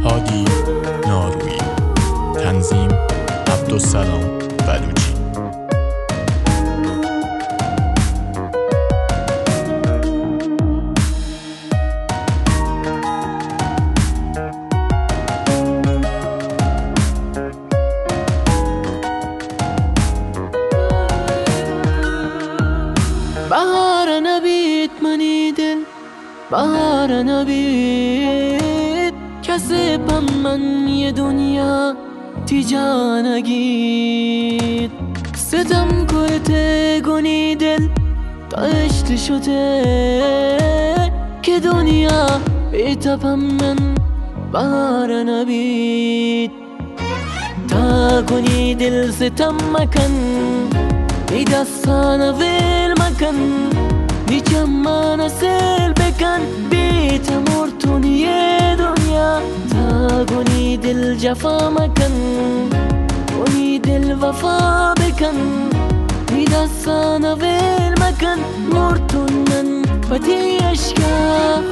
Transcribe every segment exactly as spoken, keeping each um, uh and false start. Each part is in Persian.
هادی نارویی. تنظیم عبدالسلام بلوچی. بهار نبید منی دل، بهار نبید کسی پم من یه دنیا تیجا نگید. ستم کرده گونی دل تاشت شده که دنیا بیتا پم من بهار نبید. تا گونی دل ستم مکن ای دستان ویل مکن، نی چمان سیل بکن بیت مرتون یه دنیا. تا گونی دل جفا مکن، گونی دل وفا بکن، نی دستان ویل مکن مرتون من پتی اشکا.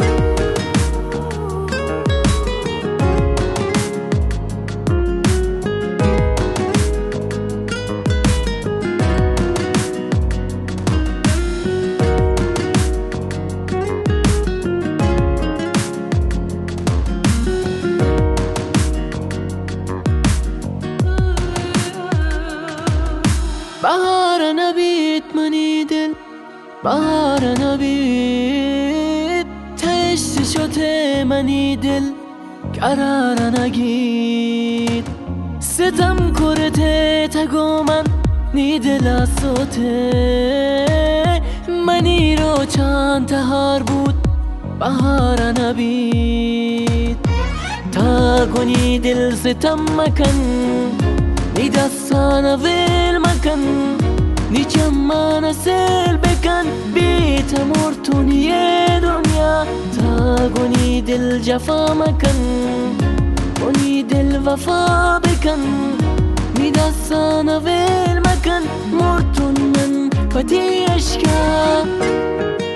بهار نبید منی دل، بهار نبید تشت شده منی دل قرار نگید. ستم کرده تگو من نی دل سوته منی رو چند تهار بود بهار نبید. تا گونی دل ستم مکن، نی دستان ویل مکن، نی چمان سیل بکن بیت مرتون یه دنیا. تا گونی دل جفا مکن، گونی دل وفا بکن، نی دستان ویل مکن مرتون من پتی اشکا.